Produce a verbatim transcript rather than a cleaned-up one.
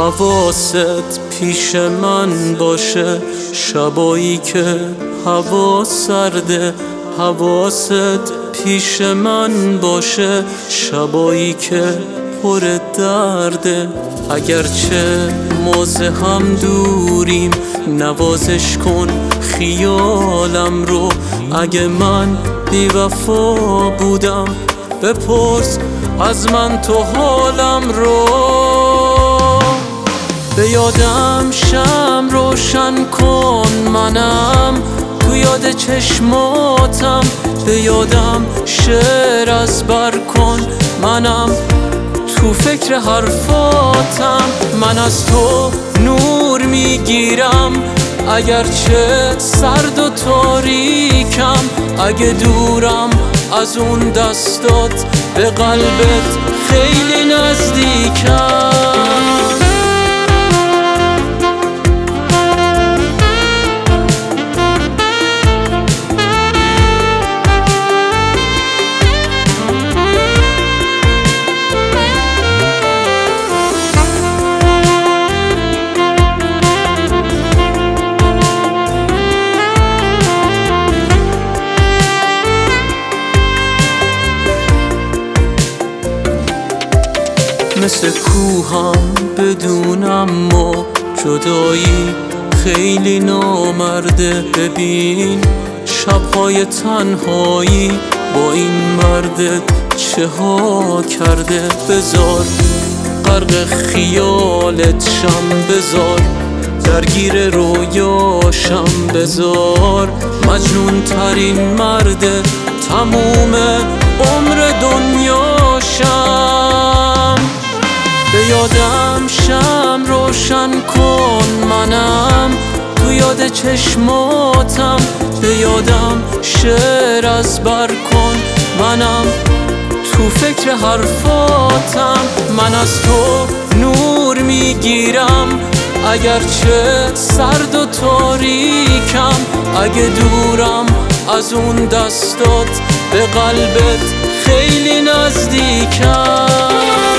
حواست پیش من باشه، شبایی که هوا سرده. حواست پیش من باشه، شبایی که پر درده. اگرچه ما ز هم دوریم، نوازش کن خیالم رو. اگه من بی وفا بودم، بپرس از من تو حالم رو. به یادم شم روشن کن منم، تو یاد چشماتم. به یادم شعر از بر کن منم، تو فکر حرفاتم. من از تو نور میگیرم، اگرچه سرد و تاریکم. اگه دورم از اون دستات، به قلبت خیلی نزدیکم. مثل کوهم بدونم ما جدایی خیلی نامرده. ببین شبهای تنهایی با این مردت چه ها کرده. بذار غرق خیالت شم، بذار درگیر رویاشم. بذار مجنون ترین مرد تموم عمر دنیاشم. به یادم شم روشن کن منم، تو یاد چشماتم. به یادم شعر از بر کن منم، تو فکر حرفاتم. من از تو نور میگیرم، اگرچه سرد و تاریکم. اگه دورم از اون دستات، به قلبت خیلی نزدیکم.